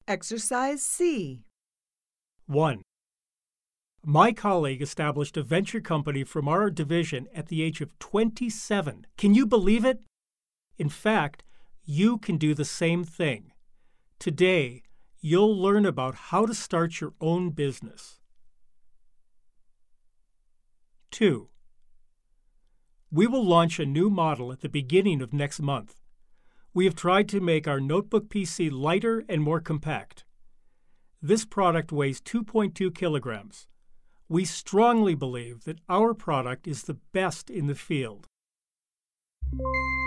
Exercise C. 1. My colleague established a venture company from our division at the age of 27. Can you believe it? In fact, you can do the same thing. Today, you'll learn about how to start your own business. 2. We will launch a new model at the beginning of next month. We have tried to make our notebook PC lighter and more compact. This product weighs 2.2 kilograms. We strongly believe that our product is the best in the field.